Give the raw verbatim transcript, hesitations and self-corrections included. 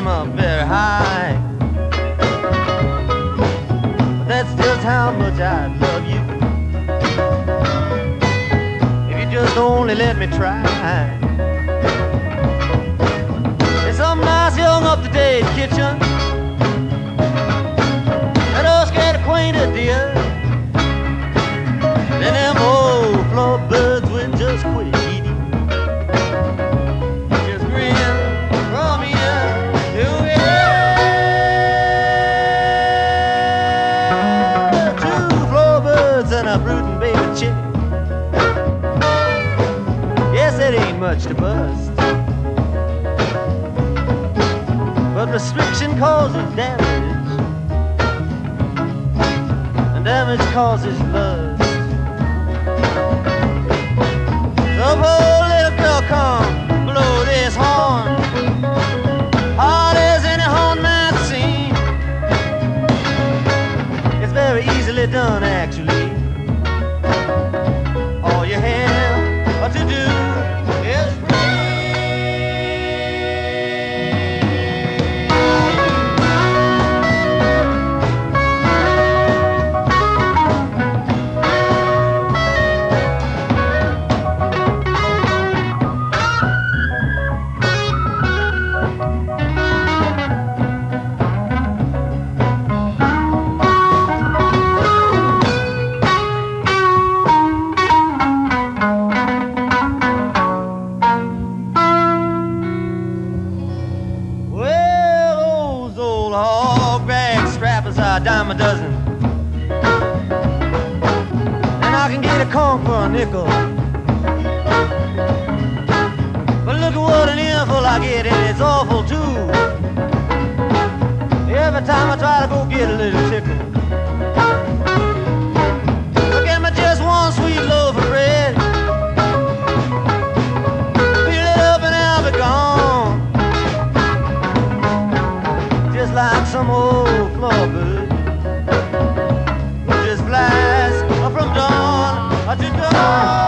climb up very high. But that's just how much I love you. If you just only let me try. There's some nice young up-to-date kitchen. Let us get acquainted, dear. Then them old floorboards will just quit eating. Just grin from ear to ear. Two floorboards and a brooding baby chick. Yes, it ain't much to bust, but restriction causes damage, and damage causes lust. So oh, little girl, come blow this horn, hard as any horn might seem. It's very easily done, actually. All you have to do is a dime a dozen, and I can get a conch for a nickel. But look at what an earful I get, and it's awful too. Every time I try to go get a little tickle. So get me just one sweet loaf of bread, fill it up and I'll be gone. Just like some old floorboard just flies from dawn to dawn.